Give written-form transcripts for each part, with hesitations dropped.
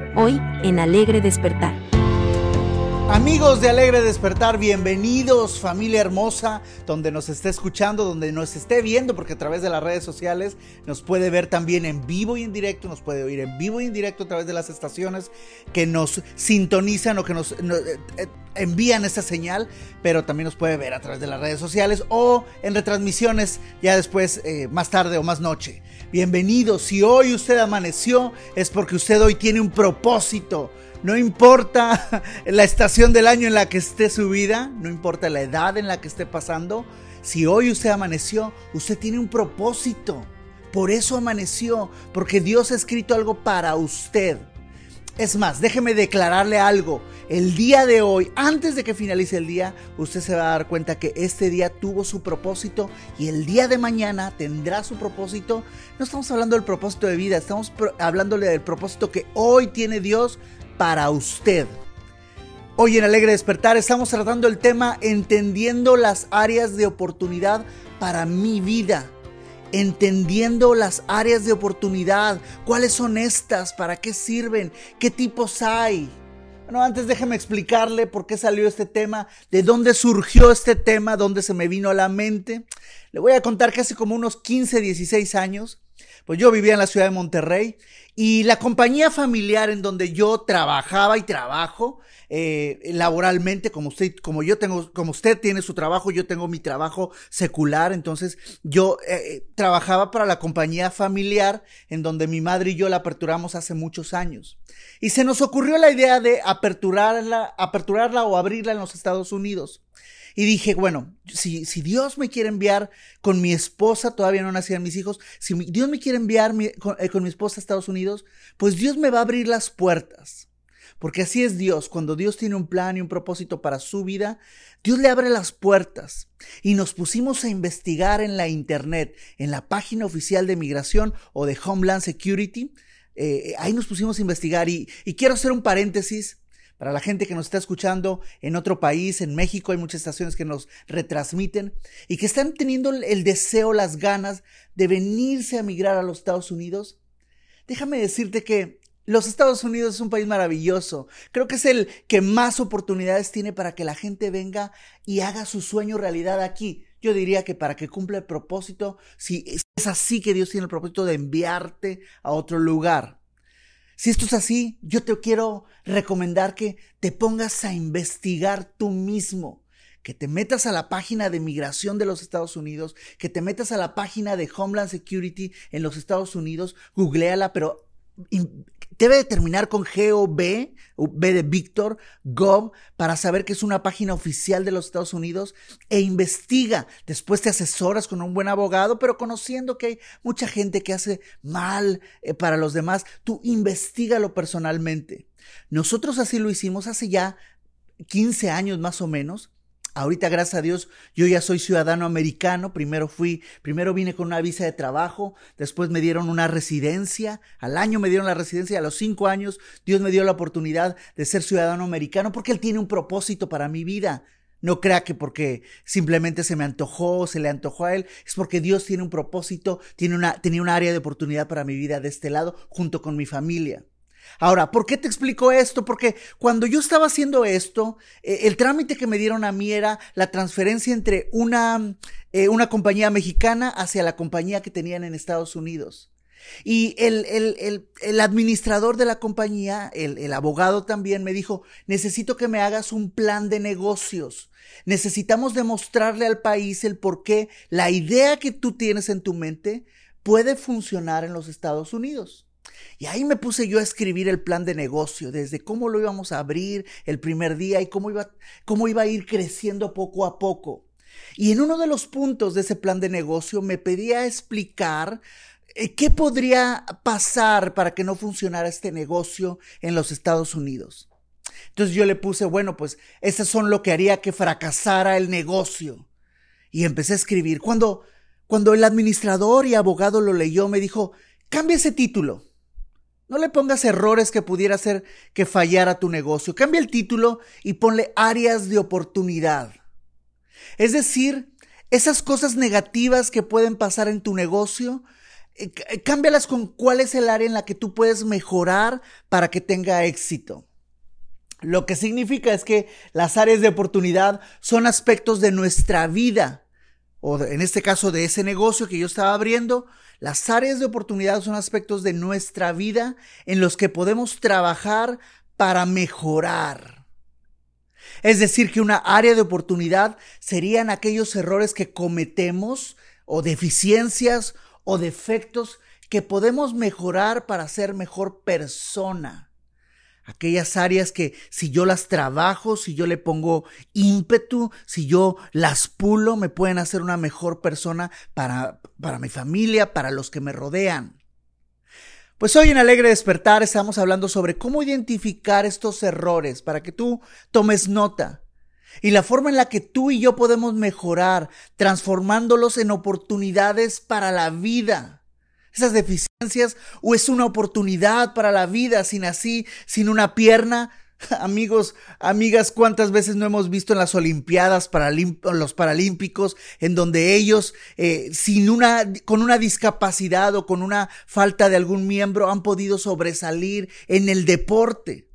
hoy en Alegre Despertar. Amigos de Alegre Despertar, bienvenidos, familia hermosa, donde nos esté escuchando, donde nos esté viendo, porque a través de las redes sociales nos puede ver también en vivo y en directo, nos puede oír en vivo y en directo a través de las estaciones que nos sintonizan o que nos envían esta señal, pero también nos puede ver a través de las redes sociales o en retransmisiones ya después, más tarde o más noche. Bienvenidos, si hoy usted amaneció es porque usted hoy tiene un propósito. No importa la estación del año en la que esté su vida, no importa la edad en la que esté pasando, si hoy usted amaneció, usted tiene un propósito. Por eso amaneció, porque Dios ha escrito algo para usted. Es más, déjeme declararle algo. El día de hoy, antes de que finalice el día, usted se va a dar cuenta que este día tuvo su propósito y el día de mañana tendrá su propósito. No estamos hablando del propósito de vida, estamos hablándole del propósito que hoy tiene Dios para usted. Hoy en Alegre Despertar estamos tratando el tema entendiendo las áreas de oportunidad para mi vida. Entendiendo las áreas de oportunidad. ¿Cuáles son estas? ¿Para qué sirven? ¿Qué tipos hay? Bueno, antes déjeme explicarle por qué salió este tema, de dónde surgió este tema, dónde se me vino a la mente. Le voy a contar que hace como unos 15, 16 años, pues yo vivía en la ciudad de Monterrey y la compañía familiar en donde yo trabajaba y trabajo laboralmente, como usted tiene su trabajo, yo tengo mi trabajo secular. Entonces yo trabajaba para la compañía familiar en donde mi madre y yo la aperturamos hace muchos años. Y se nos ocurrió la idea de aperturarla o abrirla en los Estados Unidos. Y dije, bueno, si Dios me quiere enviar con mi esposa, todavía no nacían mis hijos, si Dios me quiere enviar con mi esposa a Estados Unidos, pues Dios me va a abrir las puertas. Porque así es Dios, cuando Dios tiene un plan y un propósito para su vida, Dios le abre las puertas. Y nos pusimos a investigar en la internet, en la página oficial de migración o de Homeland Security. Ahí nos pusimos a investigar y quiero hacer un paréntesis. Para la gente que nos está escuchando en otro país, en México hay muchas estaciones que nos retransmiten y que están teniendo el deseo, las ganas de venirse a migrar a los Estados Unidos. Déjame decirte que los Estados Unidos es un país maravilloso. Creo que es el que más oportunidades tiene para que la gente venga y haga su sueño realidad aquí. Yo diría que para que cumpla el propósito, si es así que Dios tiene el propósito de enviarte a otro lugar. Si esto es así, yo te quiero recomendar que te pongas a investigar tú mismo, que te metas a la página de migración de los Estados Unidos, que te metas a la página de Homeland Security en los Estados Unidos, googléala, pero debe de terminar con G-O-V, B de Víctor, Gov, para saber que es una página oficial de los Estados Unidos e investiga. Después te asesoras con un buen abogado, pero conociendo que hay mucha gente que hace mal para los demás, tú investígalo personalmente. Nosotros así lo hicimos hace ya 15 años más o menos. Ahorita, gracias a Dios, yo ya soy ciudadano americano. Primero vine con una visa de trabajo, después me dieron una residencia, al año me dieron la residencia, a los 5 años Dios me dio la oportunidad de ser ciudadano americano porque Él tiene un propósito para mi vida. No crea que porque simplemente se me antojó, se le antojó a Él, es porque Dios tiene un propósito, tenía una área de oportunidad para mi vida de este lado, junto con mi familia. Ahora, ¿por qué te explico esto? Porque cuando yo estaba haciendo esto, el trámite que me dieron a mí era la transferencia entre una compañía mexicana hacia la compañía que tenían en Estados Unidos. Y el administrador de la compañía, el abogado también me dijo, necesito que me hagas un plan de negocios. Necesitamos demostrarle al país el por qué la idea que tú tienes en tu mente puede funcionar en los Estados Unidos. Y ahí me puse yo a escribir el plan de negocio, desde cómo lo íbamos a abrir el primer día y cómo iba a ir creciendo poco a poco. Y en uno de los puntos de ese plan de negocio me pedía explicar qué podría pasar para que no funcionara este negocio en los Estados Unidos. Entonces yo le puse, bueno, pues esas son lo que haría que fracasara el negocio. Y empecé a escribir. Cuando el administrador y abogado lo leyó, me dijo, cambia ese título. No le pongas errores que pudiera hacer que fallara tu negocio. Cambia el título y ponle áreas de oportunidad. Es decir, esas cosas negativas que pueden pasar en tu negocio, cámbialas con cuál es el área en la que tú puedes mejorar para que tenga éxito. Lo que significa es que las áreas de oportunidad son aspectos de nuestra vida, o en este caso de ese negocio que yo estaba abriendo. Las áreas de oportunidad son aspectos de nuestra vida en los que podemos trabajar para mejorar. Es decir, que una área de oportunidad serían aquellos errores que cometemos o deficiencias o defectos que podemos mejorar para ser mejor persona. Aquellas áreas que si yo las trabajo, si yo le pongo ímpetu, si yo las pulo, me pueden hacer una mejor persona para mi familia, para los que me rodean. Pues hoy en Alegre Despertar estamos hablando sobre cómo identificar estos errores para que tú tomes nota. Y la forma en la que tú y yo podemos mejorar, transformándolos en oportunidades para la vida. Esas deficiencias o es una oportunidad para la vida, sin una pierna. Amigos, amigas, ¿cuántas veces no hemos visto en las Olimpiadas, los Paralímpicos, en donde ellos, con una discapacidad o con una falta de algún miembro, han podido sobresalir en el deporte?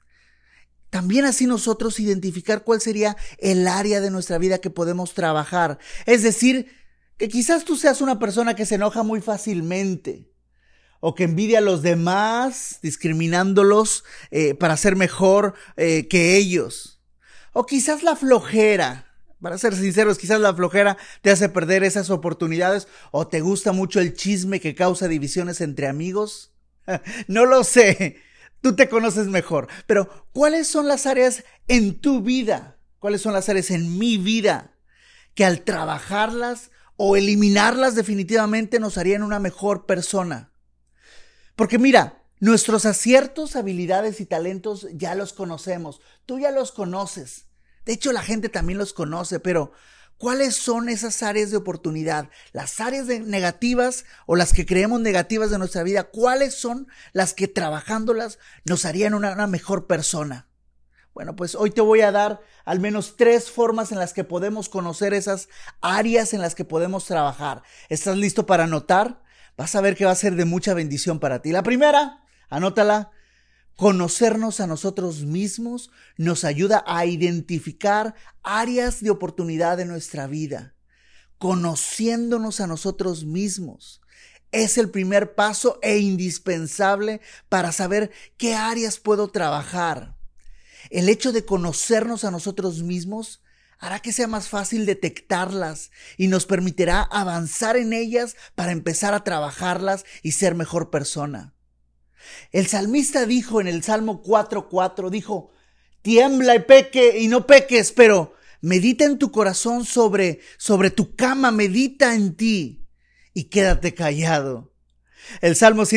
También así nosotros identificar cuál sería el área de nuestra vida que podemos trabajar. Es decir, que quizás tú seas una persona que se enoja muy fácilmente o que envidia a los demás, discriminándolos para ser mejor que ellos. O quizás la flojera, para ser sinceros, quizás la flojera te hace perder esas oportunidades o te gusta mucho el chisme que causa divisiones entre amigos. No lo sé, tú te conoces mejor, pero ¿cuáles son las áreas en tu vida? ¿Cuáles son las áreas en mi vida que al trabajarlas o eliminarlas definitivamente nos harían una mejor persona? Porque mira, nuestros aciertos, habilidades y talentos ya los conocemos. Tú ya los conoces. De hecho, la gente también los conoce, pero ¿cuáles son esas áreas de oportunidad? Las áreas negativas o las que creemos negativas de nuestra vida, ¿cuáles son las que trabajándolas nos harían una mejor persona? Bueno, pues hoy te voy a dar al menos 3 formas en las que podemos conocer esas áreas en las que podemos trabajar. ¿Estás listo para anotar? Vas a ver que va a ser de mucha bendición para ti. La primera, anótala. Conocernos a nosotros mismos nos ayuda a identificar áreas de oportunidad en nuestra vida. Conociéndonos a nosotros mismos es el primer paso e indispensable para saber qué áreas puedo trabajar. El hecho de conocernos a nosotros mismos hará que sea más fácil detectarlas y nos permitirá avanzar en ellas para empezar a trabajarlas y ser mejor persona. El salmista dijo en el Salmo 4:4, dijo, tiembla y no peques, pero medita en tu corazón sobre tu cama, medita en ti y quédate callado. El Salmo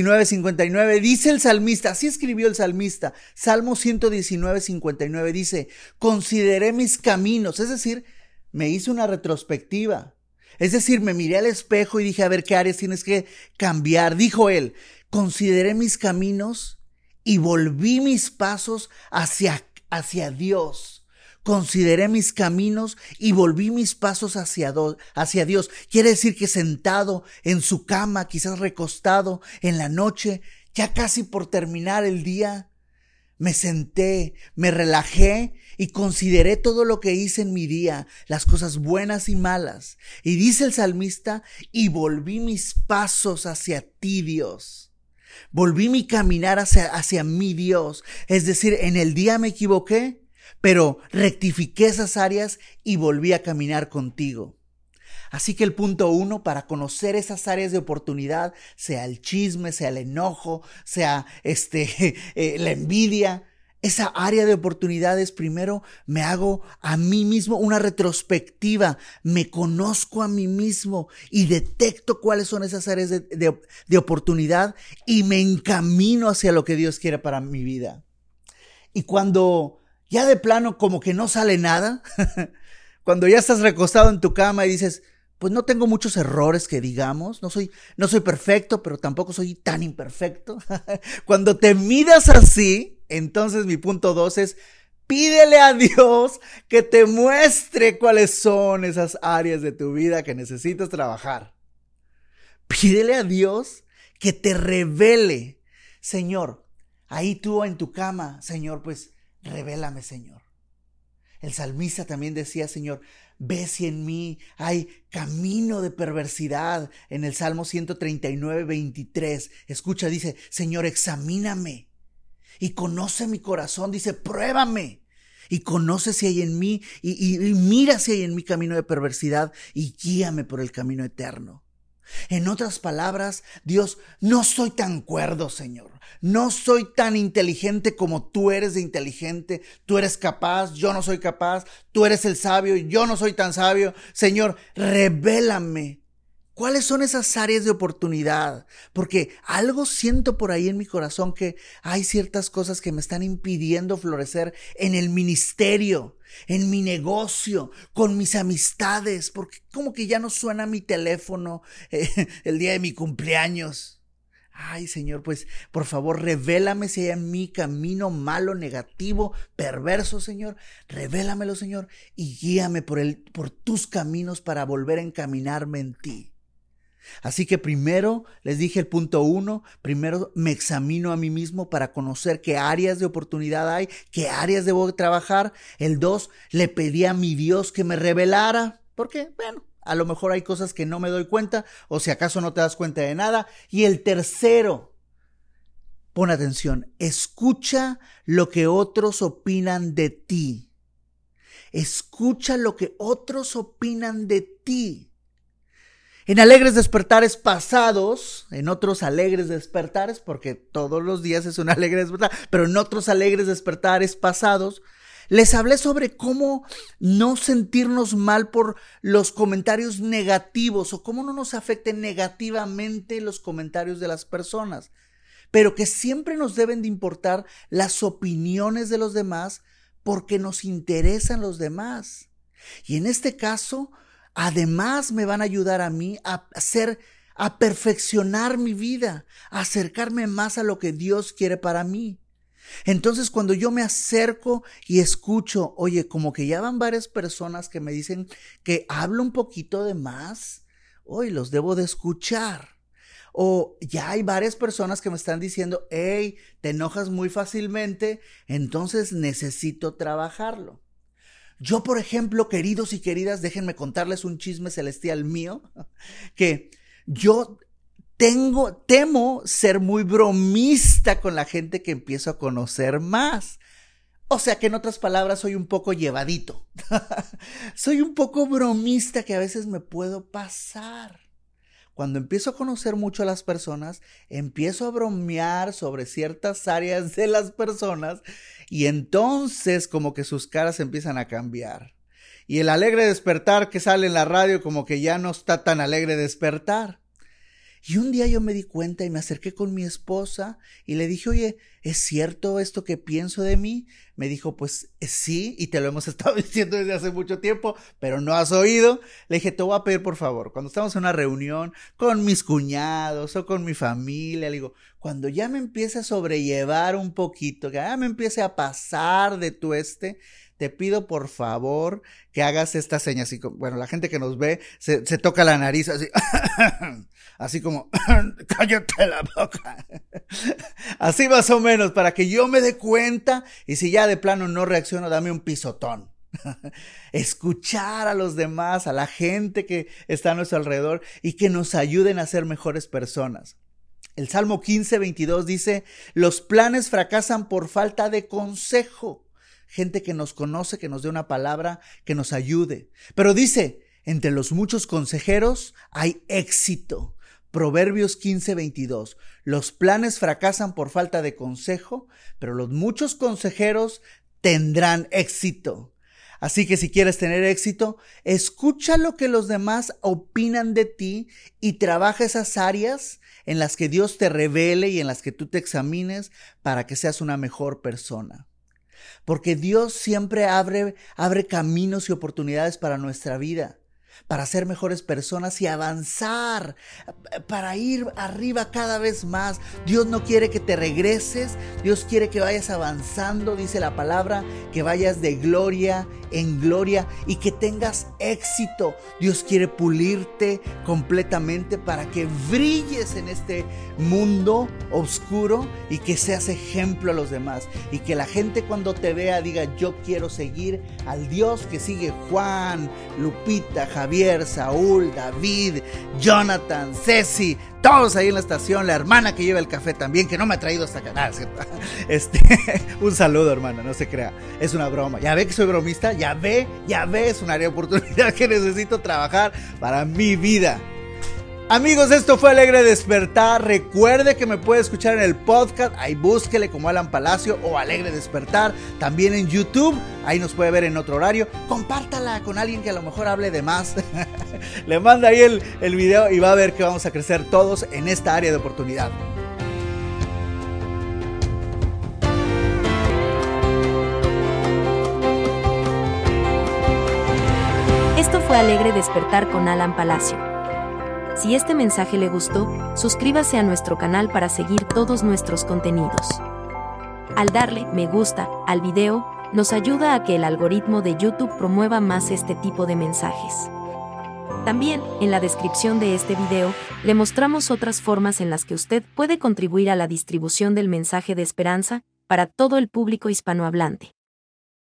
119:59 dice el salmista, así escribió el salmista, Salmo 119:59 dice, consideré mis caminos, es decir, me hice una retrospectiva, es decir, me miré al espejo y dije, a ver, ¿qué áreas tienes que cambiar? Dijo él, consideré mis caminos y volví mis pasos hacia Dios. Consideré mis caminos y volví mis pasos hacia Dios. Quiere decir que sentado en su cama, quizás recostado en la noche, ya casi por terminar el día, me senté, me relajé y consideré todo lo que hice en mi día, las cosas buenas y malas. Y dice el salmista, y volví mis pasos hacia ti, Dios. Volví mi caminar hacia mi Dios. Es decir, en el día me equivoqué, pero rectifiqué esas áreas y volví a caminar contigo. Así que el punto 1 para conocer esas áreas de oportunidad, sea el chisme, sea el enojo, sea la envidia, esa área de oportunidades, primero me hago a mí mismo una retrospectiva, me conozco a mí mismo y detecto cuáles son esas áreas de oportunidad y me encamino hacia lo que Dios quiere para mi vida. Y cuando ya de plano como que no sale nada, cuando ya estás recostado en tu cama y dices, pues no tengo muchos errores que digamos, no soy perfecto, pero tampoco soy tan imperfecto. Cuando te miras así, entonces mi punto 2 es, pídele a Dios que te muestre cuáles son esas áreas de tu vida que necesitas trabajar. Pídele a Dios que te revele. Señor, ahí tú en tu cama, Señor, pues revélame, Señor. El salmista también decía, Señor, ve si en mí hay camino de perversidad. En el Salmo 139, 23, escucha, dice, Señor, examíname y conoce mi corazón. Dice, pruébame y conoce si hay en mí y mira si hay en mí camino de perversidad y guíame por el camino eterno. En otras palabras, Dios, no soy tan cuerdo, Señor. No soy tan inteligente como tú eres de inteligente. Tú eres capaz, yo no soy capaz. Tú eres el sabio, yo no soy tan sabio. Señor, revélame. ¿Cuáles son esas áreas de oportunidad? Porque algo siento por ahí en mi corazón que hay ciertas cosas que me están impidiendo florecer en el ministerio, en mi negocio, con mis amistades, porque como que ya no suena mi teléfono el día de mi cumpleaños. Ay, Señor, pues por favor revélame si hay en mí camino malo, negativo, perverso, Señor. Revélamelo, Señor, y guíame por tus caminos para volver a encaminarme en ti. Así que primero, les dije el punto 1, primero me examino a mí mismo para conocer qué áreas de oportunidad hay, qué áreas debo trabajar. El 2, le pedí a mi Dios que me revelara, porque, bueno, a lo mejor hay cosas que no me doy cuenta, o si acaso no te das cuenta de nada. Y el 3, pon atención, escucha lo que otros opinan de ti. Escucha lo que otros opinan de ti. En alegres despertares pasados, en otros alegres despertares, porque todos los días es un alegre despertar, pero en otros alegres despertares pasados, les hablé sobre cómo no sentirnos mal por los comentarios negativos o cómo no nos afecten negativamente los comentarios de las personas, pero que siempre nos deben de importar las opiniones de los demás porque nos interesan los demás. Y en este caso, además me van a ayudar a mí a perfeccionar mi vida, a acercarme más a lo que Dios quiere para mí. Entonces cuando yo me acerco y escucho, oye, como que ya van varias personas que me dicen que hablo un poquito de más, hoy los debo de escuchar. O ya hay varias personas que me están diciendo, hey, te enojas muy fácilmente, entonces necesito trabajarlo. Yo, por ejemplo, queridos y queridas, déjenme contarles un chisme celestial mío, que yo temo ser muy bromista con la gente que empiezo a conocer más. O sea que en otras palabras soy un poco llevadito. Soy un poco bromista que a veces me puedo pasar. Cuando empiezo a conocer mucho a las personas, empiezo a bromear sobre ciertas áreas de las personas y entonces como que sus caras empiezan a cambiar. Y el alegre despertar que sale en la radio como que ya no está tan alegre despertar. Y un día yo me di cuenta y me acerqué con mi esposa y le dije, oye, ¿es cierto esto que pienso de mí? Me dijo, pues sí, y te lo hemos estado diciendo desde hace mucho tiempo, pero no has oído. Le dije, te voy a pedir por favor, cuando estamos en una reunión con mis cuñados o con mi familia, le digo, cuando ya me empiece a sobrellevar un poquito, que ya me empiece a pasar de tueste, te pido por favor que hagas esta seña, así como, bueno, la gente que nos ve se toca la nariz así, así como, cállate la boca, así más o menos, para que yo me dé cuenta y si ya de plano no reacciono, dame un pisotón. Escuchar a los demás, a la gente que está a nuestro alrededor y que nos ayuden a ser mejores personas. El Salmo 15, 22 dice, los planes fracasan por falta de consejo. Gente que nos conoce, que nos dé una palabra, que nos ayude. Pero dice, entre los muchos consejeros hay éxito. Proverbios 15, 22. Los planes fracasan por falta de consejo, pero los muchos consejeros tendrán éxito. Así que si quieres tener éxito, escucha lo que los demás opinan de ti y trabaja esas áreas en las que Dios te revele y en las que tú te examines para que seas una mejor persona. Porque Dios siempre abre caminos y oportunidades para nuestra vida. para ser mejores personas y avanzar, para ir arriba cada vez más. Dios no quiere que te regreses, Dios quiere que vayas avanzando, dice la palabra, que vayas de gloria en gloria y que tengas éxito. Dios quiere pulirte completamente para que brilles en este mundo oscuro y que seas ejemplo a los demás, y que la gente cuando te vea diga: yo quiero seguir al Dios que sigue Juan, Lupita, Javier, Saúl, David, Jonathan, Ceci, todos ahí en la estación, la hermana que lleva el café también, que no me ha traído hasta acá, ¿cierto? Un saludo, hermana, no se crea, es una broma. Ya ve que soy bromista, ya ve, es una área de oportunidad que necesito trabajar para mi vida. Amigos, esto fue Alegre Despertar. Recuerde que me puede escuchar en el podcast, ahí búsquele como Alan Palacio o Alegre Despertar. También en YouTube, ahí nos puede ver en otro horario. Compártala con alguien que a lo mejor hable de más. Le manda ahí el video y va a ver que vamos a crecer todos en esta área de oportunidad. Esto fue Alegre Despertar con Alan Palacio. Si este mensaje le gustó, suscríbase a nuestro canal para seguir todos nuestros contenidos. Al darle me gusta al video, nos ayuda a que el algoritmo de YouTube promueva más este tipo de mensajes. También, en la descripción de este video, le mostramos otras formas en las que usted puede contribuir a la distribución del mensaje de esperanza para todo el público hispanohablante.